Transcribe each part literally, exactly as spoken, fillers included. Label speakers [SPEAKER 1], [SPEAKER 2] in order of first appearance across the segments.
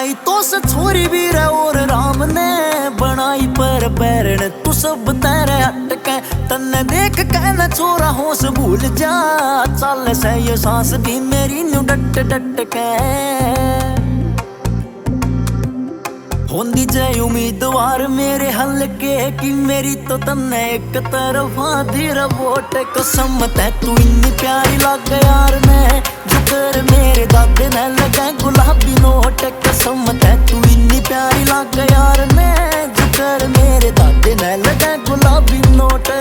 [SPEAKER 1] बनाई तो से छोरी भी रे और राम ने बनाई पर पैरण तू सब तेरे हटके तन्ने देख के न छोरा होश भूल जा चल से ये सांस भी मेरी न्यू डट डट के होंदी जय उम्मीदवार मेरे हल्के की मेरी तो तन्ने एक तरफा धीर वोट कसम तै तू इन्नी प्यारी लग यार ने जुकर मेरे दादे ने लगा गुलाबी नोट कसम तै तू इन्नी प्यारी लग यार ने जुकर मेरे दादे ने लगा गुलाबी नोट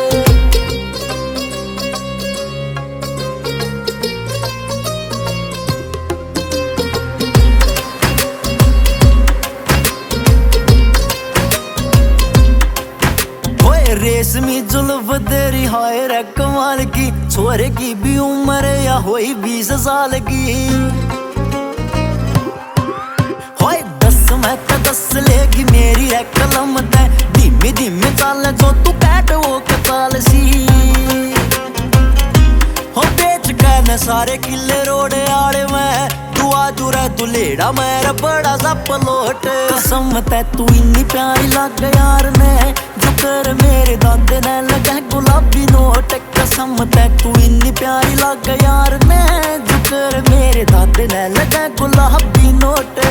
[SPEAKER 1] रेशमी जुल्फ तेरी हाय रे कमाल की छोरे की भी उम्र या होई बीस साल की होय दस में तो दस लेगी मेरी रे कलम ते धीमे धीमे चल जो तू बैठ वो कताल सी हो बेच के न सारे किले रोड़े आड़े में दुआ जुरे दुलेड़ा मेरा बड़ा सा पलोट कसम ते तू इन्नी प्यारी लग यार ने जुकर मेरे दादे ने लगा गुलाबी नोट कसम ते तू इन्नी प्यारी लग यार ने जुकर मेरे दादे ने लगा गुलाबी नोट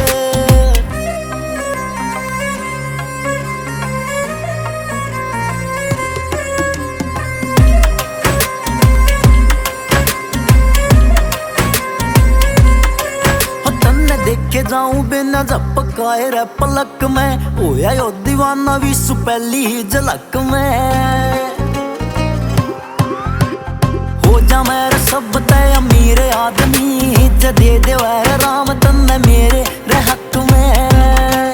[SPEAKER 1] देखे जाऊं बिना झपकाए रे पलक में होया यो दीवाना भी सु पहली ही झलक में हो जा मेरे सब तय अमीर आदमी दे दे राम तन्ने मेरे रे हक में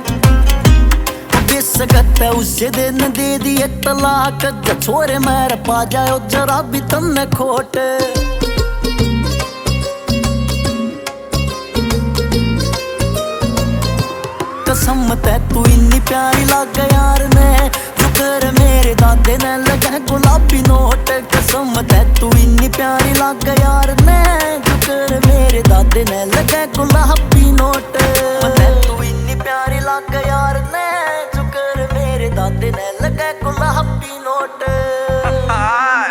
[SPEAKER 1] बेसकत उसे दिन दे दिए तलाक छोरे मेरे पा जाओ जरा भी तन्ने खोट कसम ते तू इन्नी प्यारी लग यार ने जुकर मेरे दादे ने लगा गुलाबी नोट कसम ते तू इन्नी प्यारी लग यार ने जुकर मेरे दादे ने लगा गुलाबी नोट ते तू इन्नी प्यारी लग यार ने जुकर मेरे दादे ने लगा गुलाबी नोट